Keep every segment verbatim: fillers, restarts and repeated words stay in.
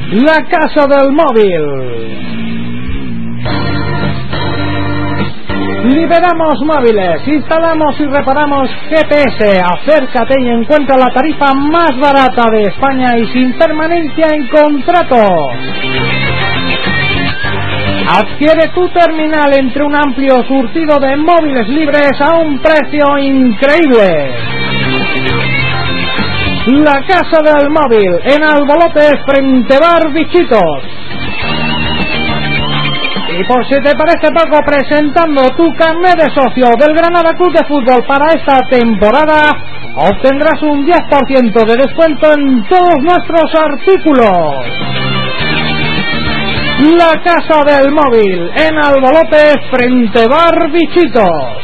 La Casa del Móvil. Liberamos móviles, instalamos y reparamos G P S. Acércate y encuentra la tarifa más barata de España y sin permanencia en contrato. Adquiere tu terminal entre un amplio surtido de móviles libres a un precio increíble. La Casa del Móvil, en Albolote, frente Bar Bichitos. Y por si te parece poco, presentando tu carnet de socio del Granada Club de Fútbol para esta temporada, obtendrás un diez por ciento de descuento en todos nuestros artículos. La Casa del Móvil, en Albolote, frente Bar Bichitos.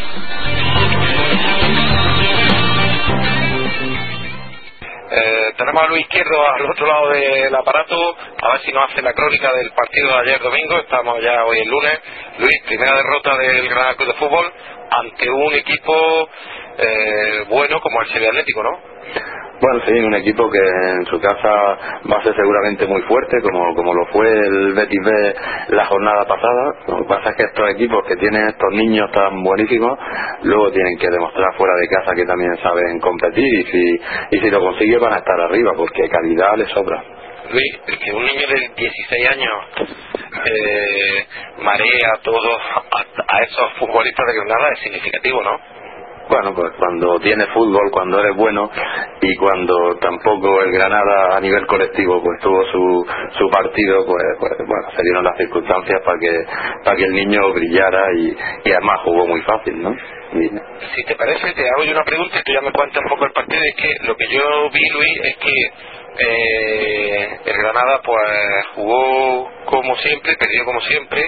Eh, tenemos a Luis Izquierdo al otro lado del aparato, a ver si nos hace la crónica del partido de ayer domingo. Estamos ya hoy el lunes. Luis, primera derrota del Granada Club de Fútbol ante un equipo eh, bueno como el Sevilla Atlético, ¿no? Bueno, sí, un equipo que en su casa va a ser seguramente muy fuerte, como como lo fue el Betis B la jornada pasada. Lo que pasa es que estos equipos que tienen estos niños tan buenísimos, luego tienen que demostrar fuera de casa que también saben competir, y si y si lo consiguen van a estar arriba, porque calidad les sobra. Luis, el que un niño de dieciséis años eh, marea a todos a, a esos futbolistas de Granada es significativo, ¿no? Bueno, pues cuando tienes fútbol, cuando eres bueno, y cuando tampoco el Granada a nivel colectivo pues tuvo su su partido, pues, pues bueno, se dieron las circunstancias para que para que el niño brillara, y, y además jugó muy fácil, ¿no? Y... Si te parece, te hago yo una pregunta y tú ya me cuentas un poco el partido. Es que lo que yo vi, Luis, es que eh, el Granada pues jugó como siempre, perdió como siempre,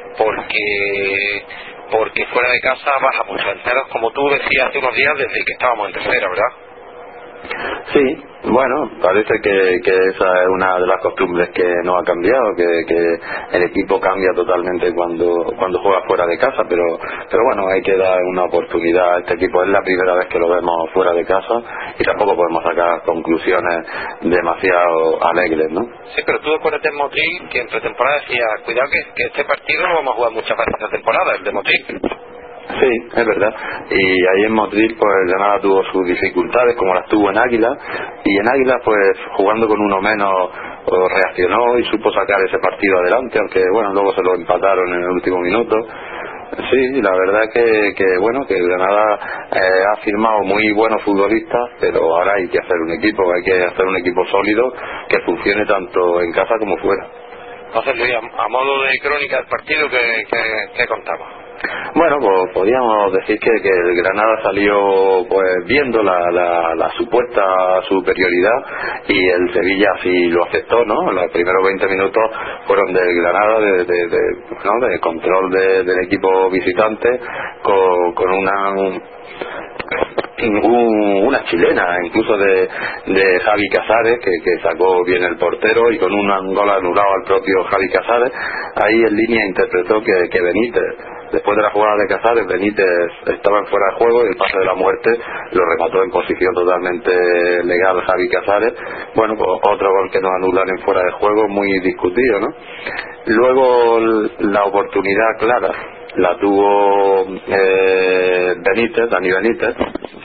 porque porque fuera de casa baja mucho enteros, como tú decías hace unos días, desde que estábamos en tercera, ¿verdad? Sí, bueno, parece que, que esa es una de las costumbres que no ha cambiado, que, que el equipo cambia totalmente cuando cuando juega fuera de casa, pero pero bueno, hay que dar una oportunidad a este equipo. Es la primera vez que lo vemos fuera de casa y tampoco podemos sacar conclusiones demasiado alegres, ¿no? Sí, pero tú acuérdate en Motril que en pretemporada decía, cuidado que, que este partido no vamos a jugar muchas veces esta temporada, el de Motril. Sí, es verdad. Y ahí en Motril pues el Granada tuvo sus dificultades, como las tuvo en Águila, y en Águila pues jugando con uno menos reaccionó y supo sacar ese partido adelante, aunque bueno, luego se lo empataron en el último minuto. Sí, la verdad que, que bueno, que el Granada eh, ha firmado muy buenos futbolistas, pero ahora hay que hacer un equipo, hay que hacer un equipo sólido que funcione tanto en casa como fuera. Entonces, Luis, a, a modo de crónica del partido, ¿qué, qué, qué contamos? Bueno, pues podríamos decir que, que el Granada salió pues viendo la, la, la supuesta superioridad, y el Sevilla sí lo aceptó, ¿no? Los primeros veinte minutos fueron del Granada de, de, de, ¿no? de control de, del equipo visitante, con, con una un, un, una chilena incluso de, de Javi Casares, que, que sacó bien el portero, y con un gol anulado al propio Javi Casares. Ahí en línea interpretó que, que Benítez, después de la jugada de Casares, Benítez estaba en fuera de juego, y el pase de la muerte lo remató en posición totalmente legal Javi Casares. Bueno, pues otro gol que nos anulan en fuera de juego, muy discutido, ¿no? Luego la oportunidad clara la tuvo eh, Benítez, Dani Benítez.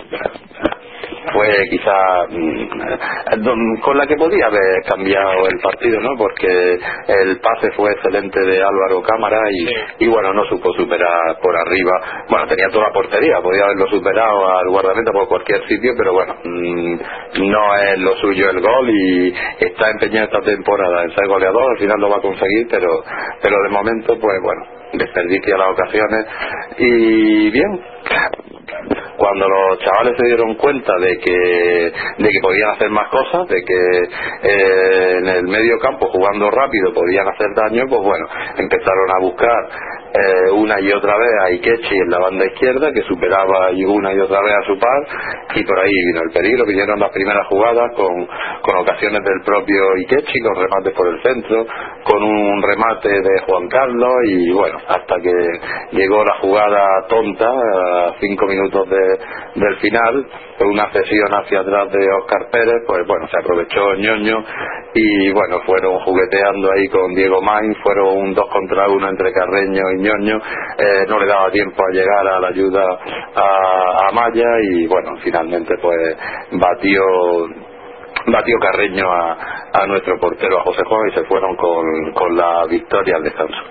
Fue quizá mmm, con la que podía haber cambiado el partido, ¿no? Porque el pase fue excelente de Álvaro Cámara, y, sí. y bueno, no supo superar por arriba. Bueno, tenía toda la portería, podía haberlo superado al guardameta por cualquier sitio, pero bueno, mmm, no es lo suyo el gol, y está empeñado esta temporada en ser goleador. Al final lo va a conseguir, pero pero de momento pues bueno, desperdicia las ocasiones. Y bien, cuando los chavales se dieron cuenta de que de que podían hacer más cosas, de que eh, en el medio campo jugando rápido podían hacer daño, pues bueno, empezaron a buscar eh, una y otra vez a Ikechi en la banda izquierda, que superaba y una y otra vez a su par, y por ahí vino el peligro. Vinieron las primeras jugadas con, con ocasiones del propio Ikechi, con remates por el centro, con un remate de Juan Carlos, y bueno, hasta que llegó la jugada tonta a cinco minutos de, del final, una cesión hacia atrás de Óscar Pérez. Pues bueno, se aprovechó Ñoño y bueno, fueron jugueteando ahí con Diego Main, fueron un dos contra uno entre Carreño y Ñoño, eh, no le daba tiempo a llegar a la ayuda a, a Maya, y bueno, finalmente pues batió batió Carreño a, a nuestro portero, a José Juan, y se fueron con, con la victoria al descanso.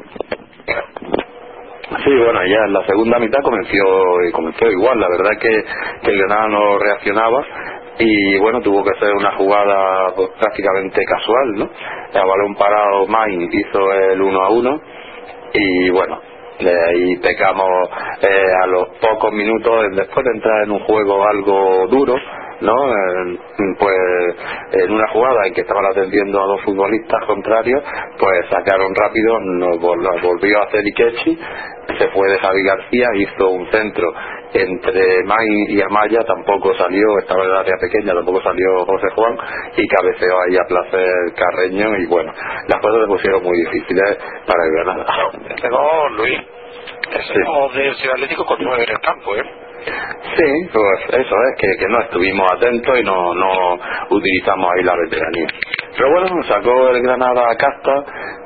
Sí, bueno, ya en la segunda mitad comenzó, comenzó igual. La verdad que, que el Granada no reaccionaba, y bueno, tuvo que ser una jugada pues, prácticamente casual, ¿no? A balón parado, Main hizo el uno a uno, y bueno, de ahí pecamos eh, a los pocos minutos, después de entrar en un juego algo duro, ¿no? Eh, pues en una jugada en que estaban atendiendo a dos futbolistas contrarios, pues sacaron rápido, nos volvió a hacer Ikechi, se fue de Javi García, hizo un centro entre Main y Amaya, tampoco salió, estaba en el área pequeña, tampoco salió José Juan, y cabeceó ahí a placer Carreño, y bueno, las cosas se pusieron muy difíciles para el Granada. Este gol, Luis, ese sí. gol del Ciudad Atlético con nueve en el campo, ¿eh? Sí, pues eso es, que, que no estuvimos atentos y no, no utilizamos ahí la veteranía. Pero bueno, sacó el Granada a casta,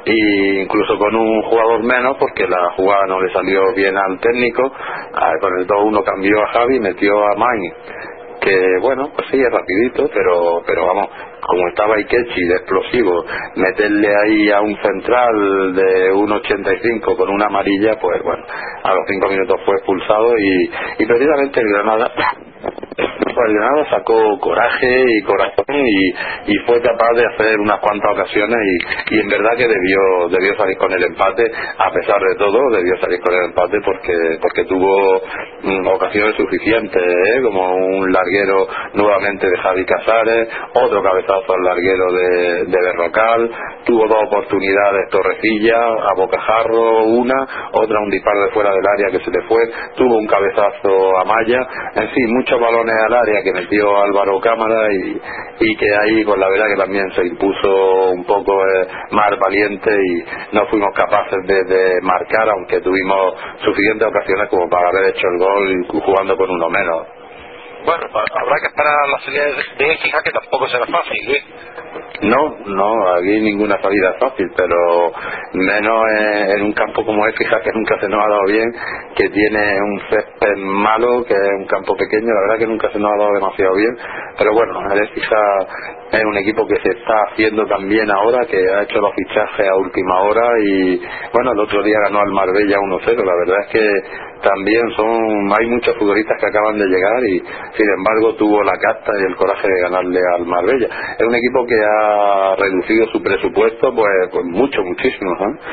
e incluso con un jugador menos, porque la jugada no le salió bien al técnico. A ver, con el dos uno cambió a Javi, metió a Main, que bueno, pues sí, es rapidito, pero pero vamos, como estaba Ikechi de explosivo, meterle ahí a un central de uno ochenta y cinco con una amarilla, pues bueno, a los cinco minutos fue expulsado, y, y precisamente el Granada pues el Granada sacó coraje y corazón, y, y fue capaz de hacer unas cuantas ocasiones, y, y en verdad que debió debió salir con el empate. A pesar de todo debió salir con el empate, porque porque tuvo mm, ocasiones suficientes, ¿eh? Como un larguero nuevamente de Javi Casares, otro cabezazo al larguero de, de Berrocal, tuvo dos oportunidades Torrecilla a bocajarro, una, otra un disparo de fuera del área que se le fue, tuvo un cabezazo a Maya, en fin, muchos balones al área que metió Álvaro Cámara, y, y que ahí pues la verdad que también se impuso un poco eh, más valiente, y no fuimos capaces de, de marcar, aunque tuvimos suficientes ocasiones como para haber hecho el gol jugando con uno menos. Bueno, habrá que esperar la salida de Écija, que tampoco será fácil, Luis. No, no, aquí ninguna salida es fácil, pero menos en, en un campo como Écija, que nunca se nos ha dado bien, que tiene un césped malo, que es un campo pequeño, la verdad que nunca se nos ha dado demasiado bien. Pero bueno, el Écija es un equipo que se está haciendo también ahora, que ha hecho los fichajes a última hora, y bueno, el otro día ganó al Marbella uno cero. La verdad es que también son hay muchos futbolistas que acaban de llegar, y sin embargo tuvo la casta y el coraje de ganarle al Marbella. Es un equipo que ha reducido su presupuesto pues, pues mucho, muchísimo,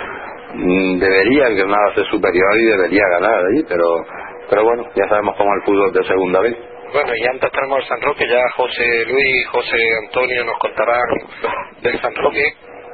¿eh? Debería el Granada ser superior y debería ganar ahí, pero pero bueno, ya sabemos cómo es el fútbol de segunda vez. Bueno, y antes tenemos el San Roque, ya José Luis, José Antonio nos contarán del San Roque,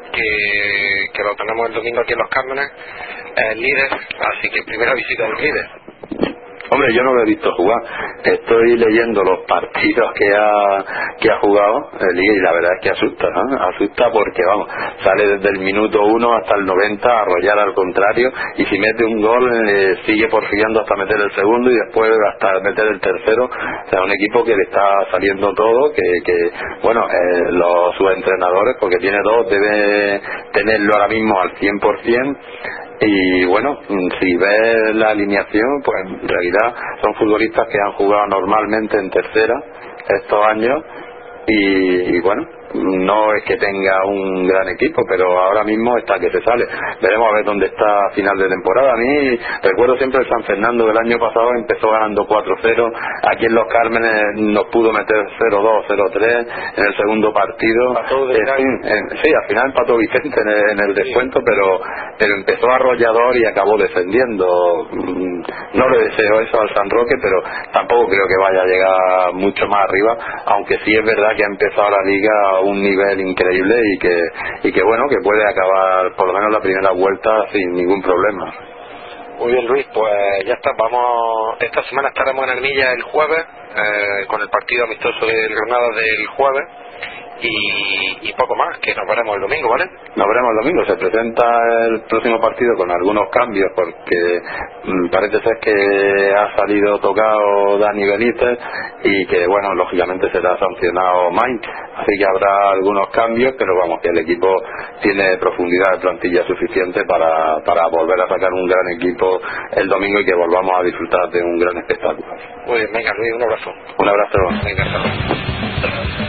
que, que lo tenemos el domingo aquí en Los Cármenes, el líder, así que primera visita del líder. Hombre, yo no lo he visto jugar, estoy leyendo los partidos que ha que ha jugado el Liga, y la verdad es que asusta, ¿no? Asusta porque, vamos, sale desde el minuto uno hasta el noventa a arrollar al contrario, y si mete un gol eh, sigue porfiando hasta meter el segundo, y después hasta meter el tercero. O sea, un equipo que le está saliendo todo, que, que bueno, eh, los sus entrenadores, porque tiene dos, debe tenerlo ahora mismo al cien por ciento. Y bueno, si ves la alineación, pues en realidad son futbolistas que han jugado normalmente en tercera estos años, y, y bueno, no es que tenga un gran equipo, pero ahora mismo está que se sale. Veremos a ver dónde está a final de temporada. A mí recuerdo siempre el San Fernando del año pasado, empezó ganando cuatro cero, aquí en Los Cármenes nos pudo meter cero dos, cero tres en el segundo partido. De en fin, en, sí, al final empató Vicente en el, en el descuento, sí. pero, pero empezó arrollador y acabó descendiendo. No le deseo eso al San Roque, pero tampoco creo que vaya a llegar mucho más arriba, aunque sí es verdad que ha empezado la liga a un nivel increíble, y que y que bueno, que puede acabar por lo menos la primera vuelta sin ningún problema. Muy bien, Luis, pues ya está, vamos, esta semana estaremos en Armilla el jueves, eh, con el partido amistoso del Granada del jueves, y, y poco más, que nos veremos el domingo, ¿vale? Nos veremos el domingo, se presenta el próximo partido con algunos cambios, porque mmm, parece ser que ha salido tocado Dani Benítez, y que, bueno, lógicamente será sancionado Mike, así que habrá algunos cambios, pero vamos, que el equipo tiene profundidad de plantilla suficiente para, para volver a sacar un gran equipo el domingo y que volvamos a disfrutar de un gran espectáculo. Muy bien, venga Luis, un abrazo. Un abrazo. Venga, hasta luego.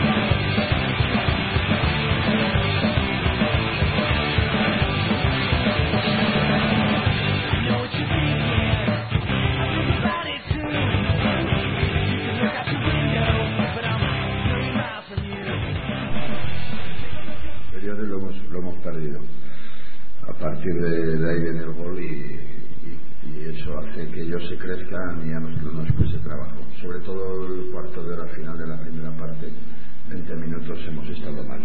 Lo hemos, lo hemos perdido. A partir de, de ahí viene el gol y, y, y eso hace que ellos se crezcan y a nosotros nos cueste trabajo. Sobre todo el cuarto de hora final de la primera parte, veinte minutos hemos estado mal.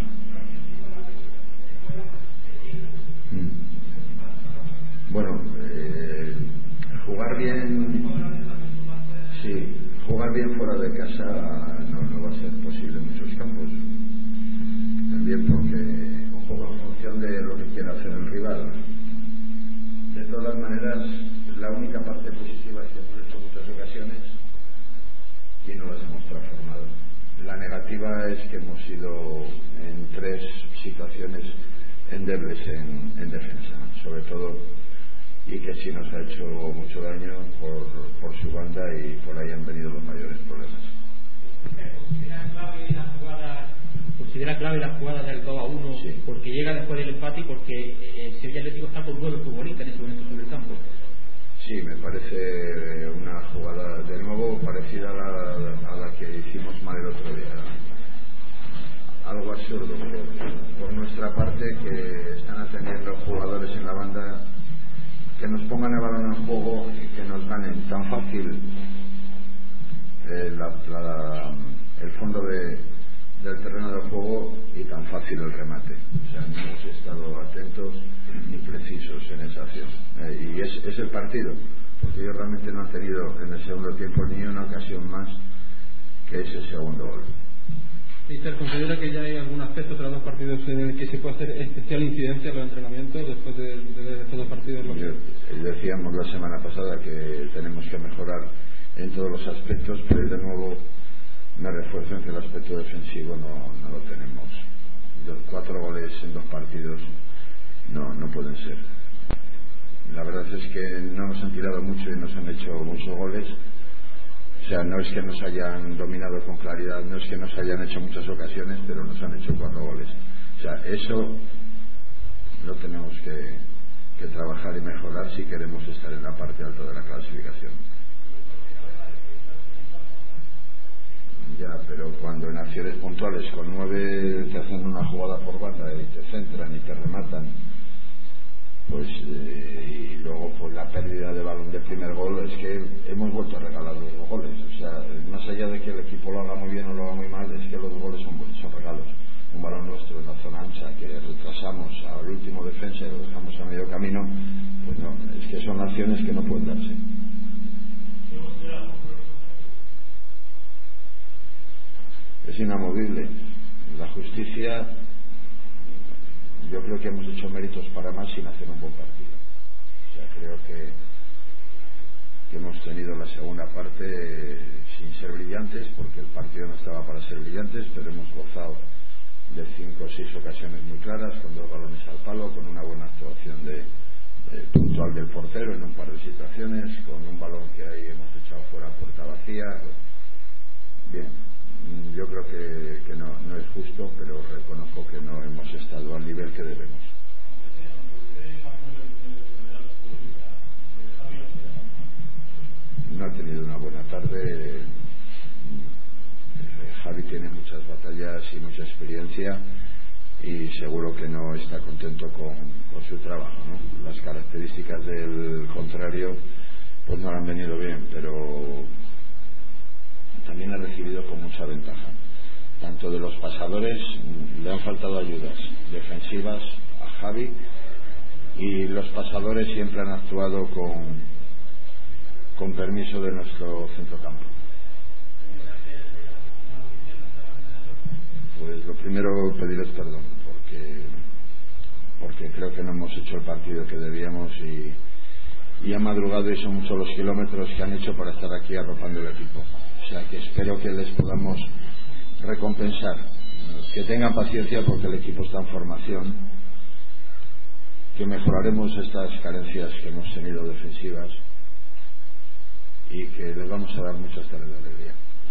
Mm. Bueno, eh, jugar bien, sí, jugar bien fuera de casa no, no va a ser posible en muchos campos. También porque juego en función de lo que quiera hacer el rival. De todas maneras, la única parte positiva es que hemos hecho muchas ocasiones y no las hemos transformado. La negativa es que hemos sido en tres situaciones endebles en, en defensa, sobre todo, y que sí nos ha hecho mucho daño por, por su banda, y por ahí han venido los mayores problemas. Considera clave la jugada del dos a uno, sí, porque llega después del empate y porque el Sevilla Atlético está con nueve futbolistas en ese momento sobre el campo. Sí, me parece una jugada de nuevo parecida a la, a la que hicimos mal el otro día. Algo absurdo por, por nuestra parte, que están atendiendo jugadores en la banda que nos pongan el balón en juego y que nos ganen tan fácil eh, la, la, el fondo de del terreno de juego y tan fácil el remate. O sea, no hemos estado atentos ni precisos en esa acción. Eh, y es, es el partido, porque ellos realmente no han tenido en el segundo tiempo ni una ocasión más que ese segundo gol. Mister, ¿considera que ya hay algún aspecto tras dos partidos en el que se puede hacer especial incidencia en los entrenamientos después de, de estos dos partidos? Yo, decíamos la semana pasada que tenemos que mejorar en todos los aspectos, pero de nuevo me refuerzo en que el aspecto defensivo no, no lo tenemos. Los cuatro goles en dos partidos no, no pueden ser. La verdad es que no nos han tirado mucho y nos han hecho muchos goles. O sea, no es que nos hayan dominado con claridad, no es que nos hayan hecho muchas ocasiones, pero nos han hecho cuatro goles. O sea, eso lo tenemos que, que trabajar y mejorar si queremos estar en la parte alta de la clasificación. Ya, pero cuando en acciones puntuales con nueve te hacen una jugada por banda y te centran y te rematan, pues eh, y luego pues la pérdida de balón del primer gol, es que hemos vuelto a regalar los dos goles. O sea, más allá de que el equipo lo haga muy bien o lo haga muy mal, es que los dos goles son, son regalos. Un balón nuestro en la zona ancha que retrasamos al último defensa y lo dejamos a medio camino, pues no, es que son acciones que no pueden darse. Es inamovible. La justicia, yo creo que hemos hecho méritos para más sin hacer un buen partido. O sea, creo que, que hemos tenido la segunda parte eh, sin ser brillantes, porque el partido no estaba para ser brillantes, pero hemos gozado de cinco o seis ocasiones muy claras, con dos balones al palo, con una buena actuación de, de puntual del portero en un par de situaciones, con un balón que ahí hemos echado fuera a puerta vacía. Bien, yo creo que, que no, no es justo, pero reconozco que no hemos estado al nivel que debemos. No ha tenido una buena tarde. Javi tiene muchas batallas y mucha experiencia y seguro que no está contento con, con su trabajo, ¿no? Las características del contrario pues no le han venido bien, pero también ha recibido con mucha ventaja. Tanto de los pasadores, le han faltado ayudas defensivas a Javi, y los pasadores siempre han actuado con, con permiso de nuestro centrocampo. Pues lo primero, pediros perdón, porque porque creo que no hemos hecho el partido que debíamos y, y han madrugado y son muchos los kilómetros que han hecho para estar aquí arropando el equipo. O sea que espero que les podamos recompensar, que tengan paciencia porque el equipo está en formación, que mejoraremos estas carencias que hemos tenido defensivas y que les vamos a dar muchas tardes de alegría.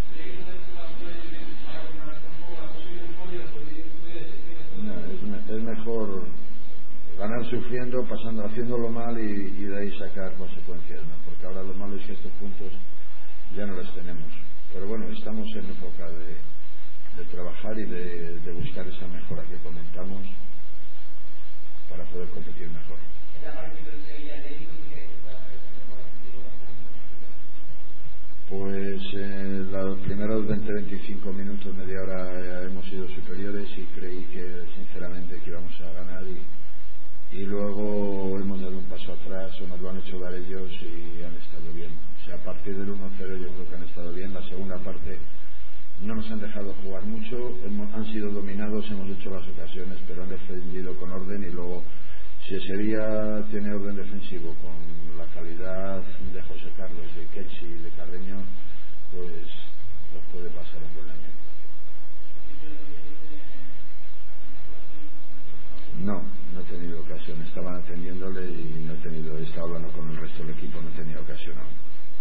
No, es, es mejor ganar sufriendo, pasando, haciéndolo mal y, y de ahí sacar consecuencias, ¿no? Porque ahora lo malo es que estos puntos ya no los tenemos. Pero bueno, estamos en época de, de trabajar y de, de buscar esa mejora que comentamos para poder competir mejor. Pues en eh, los primeros veinte a veinticinco minutos, media hora, hemos sido superiores y creí que sinceramente que íbamos a ganar y, y luego hemos dado un paso atrás o nos lo han hecho dar ellos y han estado bien. O sea, a partir del uno cero yo creo que han estado bien. La segunda parte no nos han dejado jugar mucho, hemos, han sido dominados, hemos hecho las ocasiones, pero han defendido con orden y luego, si ese día tiene orden defensivo con la calidad de José Carlos, de Ketchi y de Carreño, pues nos puede pasar un buen año. No, no he tenido ocasión, estaban atendiéndole y no he tenido, he estado hablando con el resto del equipo, no he tenido ocasión aún.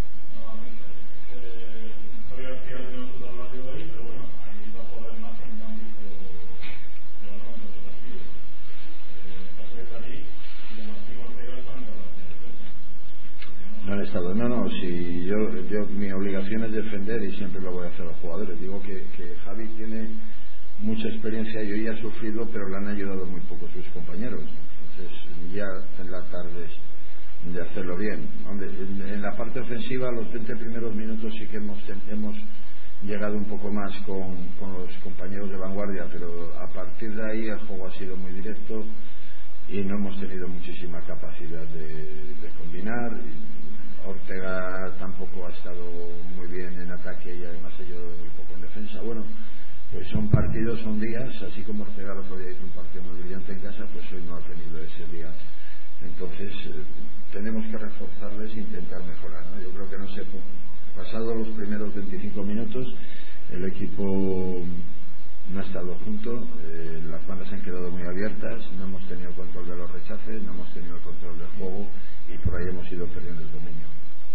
No han estado, no, no, si yo, yo mi obligación es defender y siempre lo voy a hacer a los jugadores. Digo que, que Javi tiene mucha experiencia y hoy ha sufrido, pero le han ayudado muy poco sus compañeros. Entonces ya tendrá tardes de hacerlo bien. En, en la parte ofensiva, los veinte primeros minutos sí que hemos, hemos llegado un poco más con, con los compañeros de vanguardia, pero a partir de ahí el juego ha sido muy directo y no hemos tenido muchísima capacidad de, de combinar. Ortega tampoco ha estado muy bien en ataque y además ha ayudado muy poco en defensa. Bueno, pues son partidos, son días, así como Ortega el otro día hizo un partido muy brillante en casa, pues hoy no ha tenido ese día. Entonces eh, tenemos que reforzarles e intentar mejorar, ¿no? Yo creo que no sé, pasados los primeros veinticinco minutos el equipo no ha estado junto, eh, las bandas han quedado muy abiertas, no hemos tenido control de los rechaces, no hemos tenido el control del juego y por ahí hemos ido perdiendo el dominio.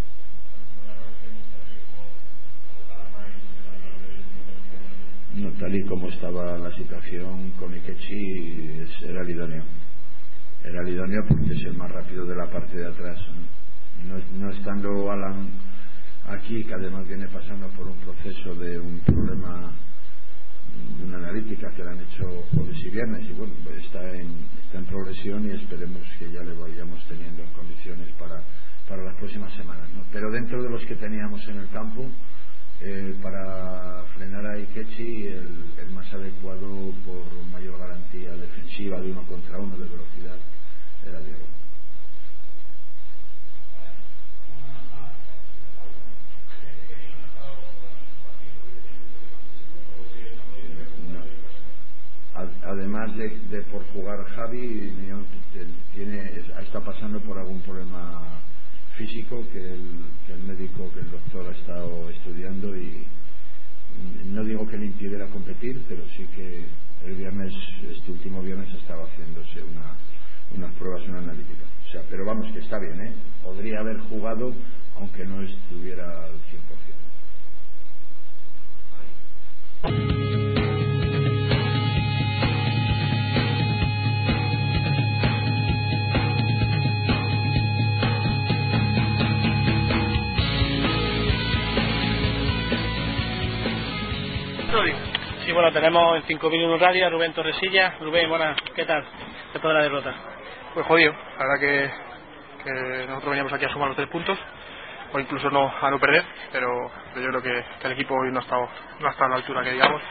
No, tal y como estaba la situación con Ikechi, era el idóneo. Era el idóneo porque es el más rápido de la parte de atrás. No, no estando Alan aquí, que además viene pasando por un proceso de un problema, de una analítica que le han hecho jueves y viernes, y bueno, está en, está en progresión y esperemos que ya le vayamos teniendo en condiciones para, para las próximas semanas, ¿no? Pero dentro de los que teníamos en el campo, eh, para frenar a Ikechi, el, el más adecuado por mayor garantía defensiva de uno contra uno de velocidad era Diego. Además de, de por jugar Javi, tiene, está pasando por algún problema físico que el, que el médico, que el doctor ha estado estudiando, y no digo que le impidiera competir, pero sí que el viernes, este último viernes, estaba haciéndose una, unas pruebas, una analítica. O sea, pero vamos, que está bien, ¿eh? Podría haber jugado aunque no estuviera al cien por ciento. Sí, bueno, tenemos en cinco mil uno Radio a Rubén Torresilla. Rubén, buenas, ¿qué tal? Después de la derrota. Pues jodido, la verdad que, que nosotros veníamos aquí a sumar los tres puntos, o incluso no a no perder, pero, pero yo creo que, que el equipo hoy no ha estado no ha estado a la altura que digamos,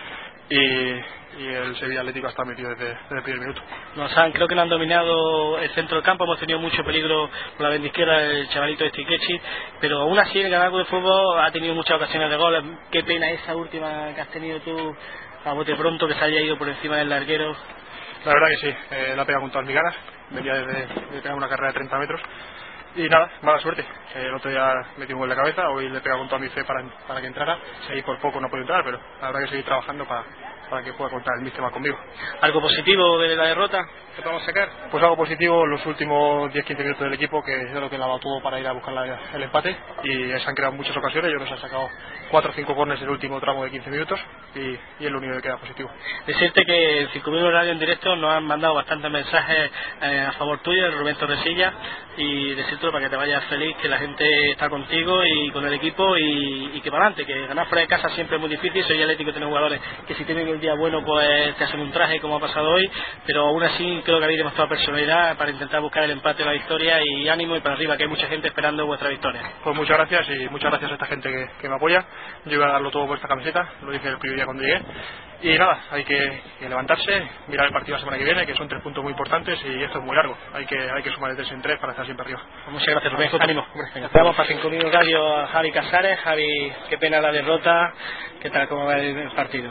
y, y el Sevilla Atlético está metido desde, desde el primer minuto. Nos han, creo que no han dominado el centro del campo, hemos tenido mucho peligro por la banda izquierda el chavalito de Ikechi, pero aún así el Granada Club de Fútbol ha tenido muchas ocasiones de gol. Qué pena esa última que has tenido tú a bote pronto, que se haya ido por encima del larguero. La verdad que sí, eh, la ha pegado con todas mis ganas, venía de, de pegar una carrera de treinta metros y nada, mala suerte. El otro día metí un gol de cabeza, hoy le he pegado con toda mi fe para, para que entrara, seguí por poco no puedo entrar, pero la verdad que seguir trabajando para, para que pueda contar el míster más conmigo. ¿Algo positivo de la derrota que podemos sacar? Pues algo positivo, los últimos diez a quince minutos del equipo, que es lo que la todo para ir a buscar la, el empate, y se han creado muchas ocasiones. Yo creo que se han sacado cuatro o cinco corners en el último tramo de quince minutos y, y es lo único que queda positivo. Decirte que en cinco mil Radio en directo nos han mandado bastantes mensajes eh, a favor tuyo, Rubén Torresilla, y decirte para que te vayas feliz, que la gente está contigo y con el equipo y, y que para adelante, que ganar fuera de casa siempre es muy difícil. Soy Atlético, tiene jugadores que si tienen el día bueno pues te hacen un traje como ha pasado hoy, pero aún así creo que habéis demostrado personalidad para intentar buscar el empate o la victoria, y ánimo y para arriba, que hay mucha gente esperando vuestra victoria. Pues muchas gracias, y muchas gracias a esta gente que, que me apoya. Yo iba a darlo todo por esta camiseta, lo dije el primer día cuando llegué, y nada, hay que, que levantarse, mirar el partido la semana que viene, que son tres puntos muy importantes y esto es muy largo, hay que, hay que sumar de tres en tres para estar siempre arriba. Pues muchas gracias, Rubén, ánimo. Vamos para cinco mil Radio a Javi Casares. Javi, qué pena la derrota, ¿qué tal, cómo va el partido?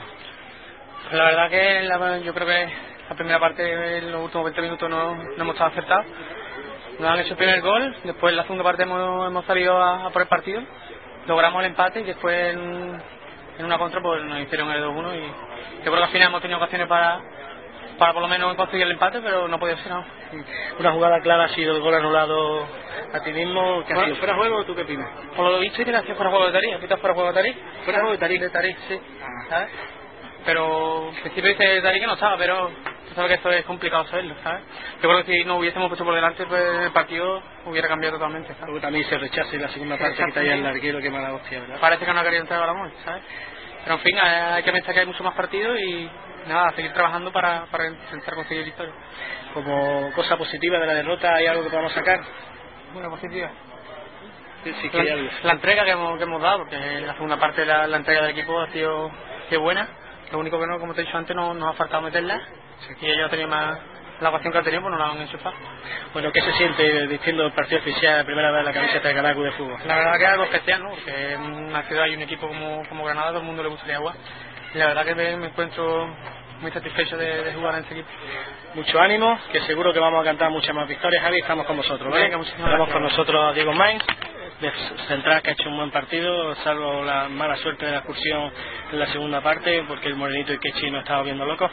La verdad que la, yo creo que la primera parte, en los últimos veinte minutos no, no hemos estado acertados. Nos han hecho el primer gol, después en la segunda parte hemos, hemos salido a, a por el partido, logramos el empate y después en, en una contra pues nos hicieron el dos uno, y yo creo que al final hemos tenido ocasiones para, para por lo menos conseguir el empate, pero no podía ser nada. Una jugada clara ha sido el gol anulado a ti mismo, que ha sido fuera de juego, ¿o tú qué opinas? Por lo visto, y que ha sido fuera de juego de Tarí, ¿pitas fuera de juego de Tarí? Fuera de juego de Tarí. De Tarí, sí, ¿sabes? Pero en principio dice Tarí que no estaba, pero tú sabes que esto es complicado saberlo, ¿sabes? Yo creo que si no hubiésemos puesto por delante, pues el partido hubiera cambiado totalmente, ¿sabes? Luego también se rechaza y la segunda parte que está ahí el larguero, que mala hostia, ¿verdad? Parece que no ha querido entrar a Balamón, ¿sabes? Pero en fin, hay que pensar que hay mucho más partidos y nada, seguir trabajando para, para intentar conseguir victoria. Como cosa positiva de la derrota, ¿hay algo que podamos sacar? Bueno, positiva. Sí, sí que hay algo. La entrega que hemos, que hemos dado, porque la segunda parte la, la entrega del equipo ha sido, sido buena. Lo único que no, como te he dicho antes, no, nos ha faltado meterla, y ellos han tenido más, la ocasión que han tenido, pues no la han enchufado. Bueno, ¿qué se siente vistiendo el partido oficial, la primera vez la camiseta de Granada Club de Fútbol? La verdad que es algo especial, ¿no? Porque en una ciudad y un equipo como, como Granada, todo el mundo le gustaría jugar. Y la verdad que me, me encuentro muy satisfecho de, de jugar en este equipo. Mucho ánimo, que seguro que vamos a cantar muchas más victorias, Javi. Estamos con vosotros, ¿vale? Venga, estamos con nosotros a Diego Mainz, de central, que ha hecho un buen partido, salvo la mala suerte de la excursión en la segunda parte, porque el morenito y Kechi no estaba viendo locos.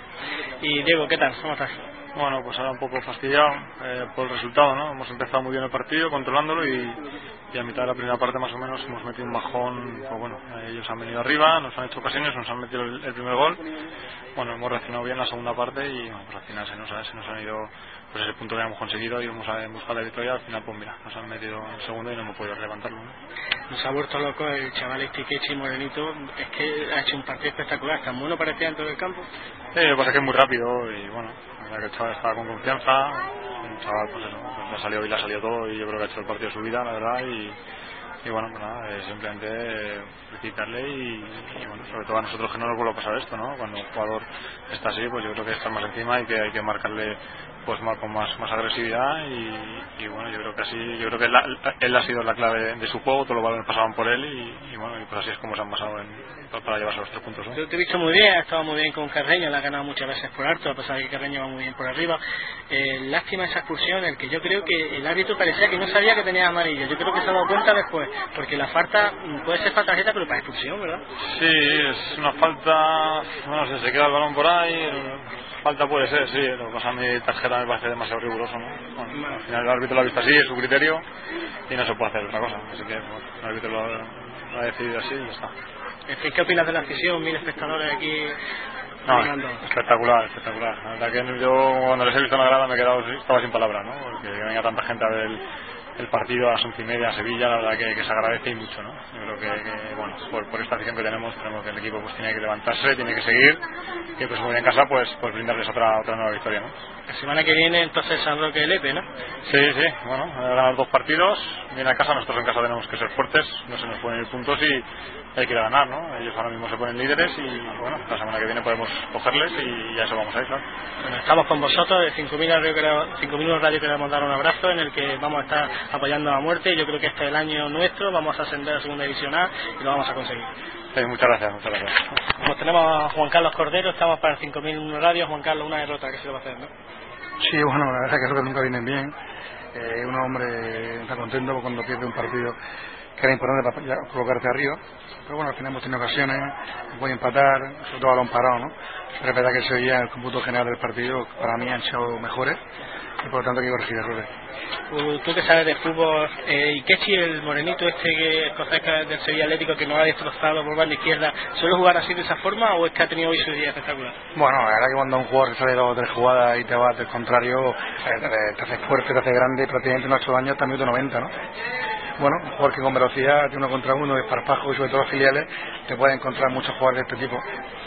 Y Diego, ¿qué tal? ¿Cómo estás? Bueno, pues ahora un poco fastidiado eh, por el resultado, ¿no? Hemos empezado muy bien el partido, controlándolo, y, y a mitad de la primera parte más o menos hemos metido un bajón. Pues bueno, ellos han venido arriba, nos han hecho ocasiones, nos han metido el, el primer gol. Bueno, hemos reaccionado bien la segunda parte y bueno, pues al final se nos, ha, se nos han ido pues ese punto que hemos conseguido, y íbamos a buscar la victoria. Al final, pues mira, nos han metido el segundo y no hemos podido levantarlo, ¿no? Nos ha vuelto loco el chaval este Kechi Morenito, es que ha hecho un partido espectacular, tan bueno parecía dentro del campo. Sí, lo que pasa es que es muy rápido y bueno, la verdad que el chaval estaba con confianza, un chaval pues eso, pues le ha salido y le ha salido todo, y yo creo que ha hecho el partido de su vida, la verdad, y, y bueno, pues nada, es simplemente eh, felicitarle y, y bueno, sobre todo a nosotros, que no nos vuelva a pasar esto, ¿no? Cuando un jugador está así, pues yo creo que está más encima y que hay que marcarle pues más, con más, más agresividad y, y bueno, yo creo que así, yo creo que la, él ha sido la clave de, de su juego, todos los balones pasaban por él y, y bueno, y pues así es como se han basado en, para llevarse los tres puntos, ¿no? Yo te he visto muy bien, has estado muy bien con Carreño, la ha ganado muchas veces por alto, a pesar de que Carreño va muy bien por arriba. Eh, lástima esa expulsión, el que yo creo que el árbitro parecía que no sabía que tenía amarillo, yo creo que se ha dado cuenta después, porque la falta puede ser falta tarjeta, pero para expulsión, ¿verdad? Sí, es una falta, no sé, se queda el balón por ahí, falta puede ser, sí, lo que pasa a mi tarjeta me parece demasiado riguroso, ¿no? Bueno, al final el árbitro lo ha visto así, es su criterio y no se puede hacer otra cosa, así que bueno, el árbitro lo ha, lo ha decidido así y ya está. En fin, ¿qué opinas de la afición? Mil espectadores aquí. No, espectacular, espectacular. La verdad que yo cuando les he visto en la grada me he quedado, estaba sin palabras, ¿no? Porque venga tanta gente a ver el, el partido a las once y media a Sevilla, la verdad que, que se agradece y mucho, ¿no? Yo creo que, que bueno, por, por esta afición que tenemos, tenemos que el equipo pues tiene que levantarse, tiene que seguir, y pues muy en casa pues, pues brindarles otra otra nueva victoria, ¿no? La semana que viene entonces San Roque Lepe, ¿no? Sí, sí, bueno, ganar dos partidos, viene a casa, nosotros en casa tenemos que ser fuertes, no se nos pueden ir puntos y hay que ir a ganar, ¿no? Ellos ahora mismo se ponen líderes y bueno, la semana que viene podemos cogerles y a eso vamos a ir, claro. Bueno, estamos con vosotros, de cinco mil Radio queremos dar un abrazo en el que vamos a estar apoyando a muerte. Yo creo que este es el año nuestro, vamos a ascender a Segunda División A y lo vamos a conseguir. Sí, muchas gracias, muchas gracias. Como tenemos a Juan Carlos Cordero, estamos para cinco mil Radio. Juan Carlos, una derrota, ¿qué se lo va a hacer, no? Sí, bueno, la verdad es que eso que nunca vienen bien. Eh, un hombre está contento cuando pierde un partido que era importante para ya colocarte arriba, pero bueno, al final hemos tenido ocasiones, voy a empatar, sobre todo a balón parado, ¿no? Pero es verdad que se veía en el cómputo general del partido, para mí han sido mejores y por lo tanto hay que corregir errores. Uh, tú que sabes de fútbol, eh, Ikechi, el morenito este que es del Sevilla Atlético que nos ha destrozado por banda izquierda, ¿suele jugar así de esa forma o es que ha tenido hoy su día espectacular? Bueno, la verdad que cuando un jugador sale dos o tres jugadas y te va del contrario, eh, te, te hace fuerte, te hace grande, prácticamente no ha hecho daño hasta el minuto noventa, ¿no? Bueno, un jugador que con velocidad, de uno contra uno, de esparpajo y sobre todo los filiales, te puede encontrar muchos jugadores de este tipo.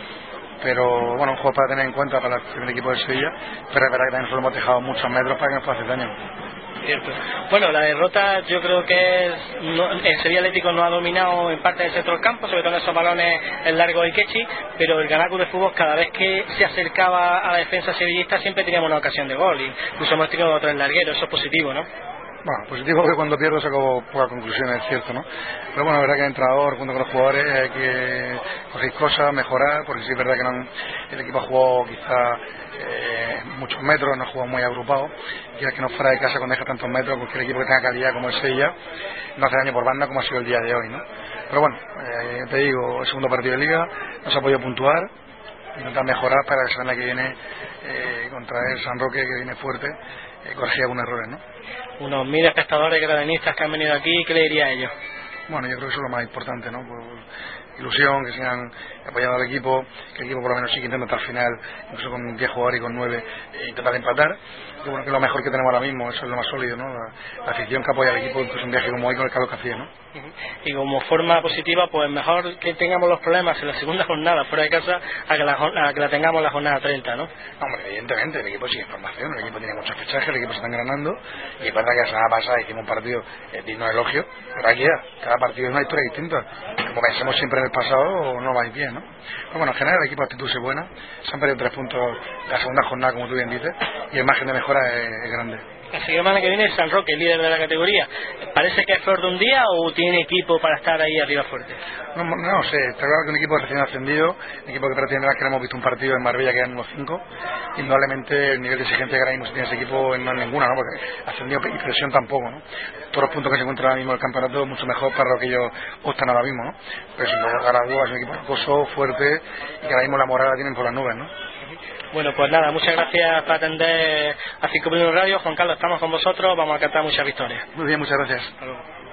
Pero bueno, un juego para tener en cuenta para el equipo de Sevilla, pero es verdad que también nosotros hemos dejado muchos metros para que nos pueda hacer daño. Cierto. Bueno, la derrota yo creo que es, no, el Sevilla Atlético no ha dominado en parte del centro del campo, sobre todo en esos balones el largo de Ikechi, pero el Granada Club de Fútbol cada vez que se acercaba a la defensa sevillista siempre teníamos una ocasión de gol, incluso hemos tenido otro en larguero, eso es positivo, ¿no? Bueno, positivo que cuando pierdo saco pocas conclusiones, es cierto, ¿no? Pero bueno, es verdad que el entrenador junto con los jugadores hay que coger cosas, mejorar, porque sí es verdad que no han, el equipo ha jugado quizá eh, muchos metros, no ha jugado muy agrupado, y es que no fuera de casa cuando deja tantos metros, porque el equipo que tenga calidad como el Sevilla no hace daño por banda como ha sido el día de hoy, ¿no? Pero bueno, eh, te digo, el segundo partido de Liga, nos ha podido puntuar, intentar mejorar para la semana que viene eh, contra el San Roque, que viene fuerte, eh, corregir algunos errores, ¿no? Unos mil espectadores gradanistas que han venido aquí, ¿qué le diría a ellos? Bueno, yo creo que eso es lo más importante, ¿no? Por ilusión, que sigan apoyando al equipo, que el equipo por lo menos siga intentando hasta el final, incluso con diez jugadores y con nueve, eh, intentar empatar. Y bueno, que es lo mejor que tenemos ahora mismo, eso es lo más sólido, ¿no? La, la afición que apoya al equipo, incluso un viaje como hoy con el calor que hacía, ¿no? Y como forma positiva, pues mejor que tengamos los problemas en la segunda jornada fuera de casa a que la, a que la tengamos en la jornada treinta, ¿no? Hombre, evidentemente, el equipo sigue en formación, el equipo tiene muchos fichajes, el equipo se está engranando, y es verdad que la semana pasada hicimos un partido eh, digno de elogio, pero aquí ya, cada partido es una historia distinta. Como pensemos siempre en el pasado, no vais bien, ¿no? Pero bueno, en general el equipo de actitud es buena, se han perdido tres puntos la segunda jornada, como tú bien dices, y el margen de mejora es, es grande. La semana que viene San Roque, líder de la categoría. ¿Parece que es flor de un día o tiene equipo para estar ahí arriba fuerte? No, no, no sé, está claro que un equipo recién ascendido, un equipo que prácticamente que hemos visto un partido en Marbella que eran unos cinco, indudablemente el nivel de exigencia que ahora mismo tiene ese equipo no es ninguna, ¿no? Porque ascendido y presión tampoco, ¿no? Todos los puntos que se encuentran ahora mismo en el campeonato mucho mejor para lo que ellos optan ahora mismo, ¿no? Pero sin lugar a dudas es un equipo rocoso, fuerte y que ahora mismo la moral la tienen por las nubes, ¿no? Bueno, pues nada, muchas gracias por atender a cinco mil Radio. Juan Carlos, estamos con vosotros, vamos a cantar muchas victorias. Muy bien, muchas gracias. Hasta luego.